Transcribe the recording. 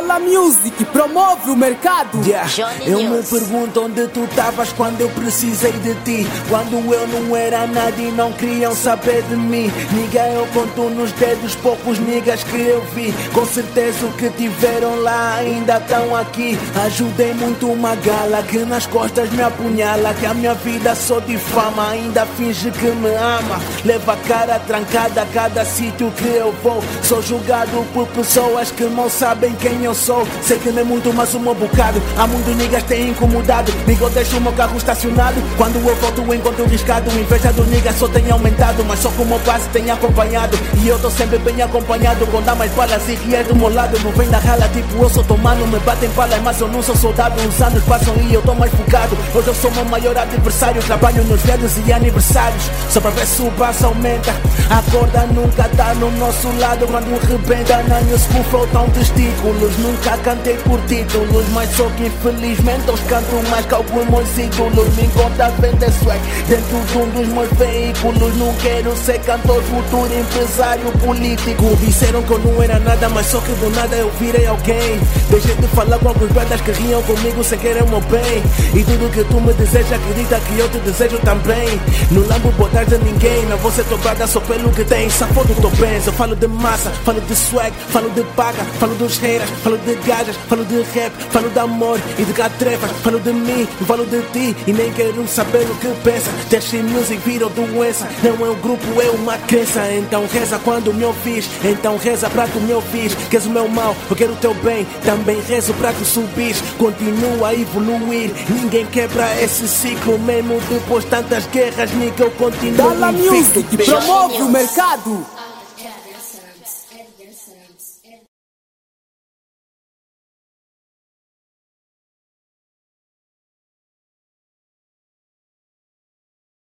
Dala Music promove o mercado. Eu me pergunto onde tu estavas quando eu precisei de ti, quando eu não era nada e não queriam saber de mim. Niga, eu conto nos dedos poucos niggas que eu vi. Com certeza o que tiveram lá ainda estão aqui. Ajudei muito uma gala que nas costas me apunhala, que a minha vida só de fama ainda finge que me ama. Leva a cara trancada a cada sítio que eu vou. Sou julgado por pessoas que não sabem quem eu sou. Sei que não é muito, mas um bocado. Há muitos niggas têm incomodado. Digo, eu deixo o meu carro estacionado. Quando eu volto eu encontro riscado. Inveja dos niggas só tem aumentado, mas só que o meu base tem acompanhado. E eu tô sempre bem acompanhado, com damas balas e rias do meu lado. Não vem da rala, tipo eu sou tomando. Me batem balas, mas eu não sou soldado. Os anos passam e eu tô mais focado. Hoje eu sou o meu maior adversário. Trabalho nos velhos e aniversários, só pra ver se o baço aumenta. A corda nunca tá no nosso lado. Quando rebenta na news faltam testículos. Nunca cantei por títulos, mas só que infelizmente eu canto mais que alguns meus ídolos. Me encontra a vender swag dentro de um dos meus veículos. Não quero ser cantor, futuro empresário político. Disseram que eu não era nada, mas só que do nada eu virei alguém. Deixei de falar com alguns bandas que riam comigo sem querer o meu bem. E tudo que tu me desejas, acredita que eu te desejo também. No lambo botar de ninguém, não vou ser dobrada só pelo que tem. Safou do teu bens, eu falo de massa, falo de swag, falo de paga, falo dos haters, falo de gajas, falo de rap, falo de amor e de trevas. Falo de mim, falo de ti e nem quero saber o que pensa. Teste music virou doença, não é um grupo, é uma crença. Então reza quando me ouvis, então reza pra tu me ouvis. Queres o meu mal, eu quero o teu bem, também rezo pra tu subis. Continua a evoluir, ninguém quebra esse ciclo. Mesmo depois tantas guerras, nigga, eu continuo Dala Music promove o mercado.